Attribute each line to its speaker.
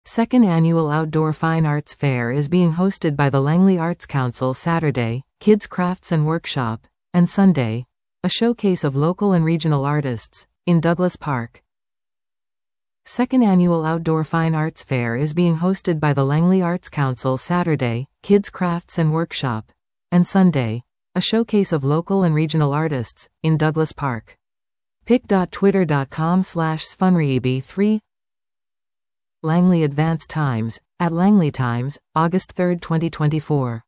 Speaker 1: Second Annual Outdoor Fine Arts Fair is being hosted by the Langley Arts Council Saturday, Kids Crafts and Workshop, and Sunday, a showcase of local and regional artists, in Douglas Park. Second Annual Outdoor Fine Arts Fair is being hosted by the Langley Arts Council Saturday, Kids Crafts and Workshop, and Sunday, a showcase of local and regional artists, in Douglas Park. pic.twitter.com/sfunrieb3 Langley Advance Times, at Langley Times, August 3, 2024.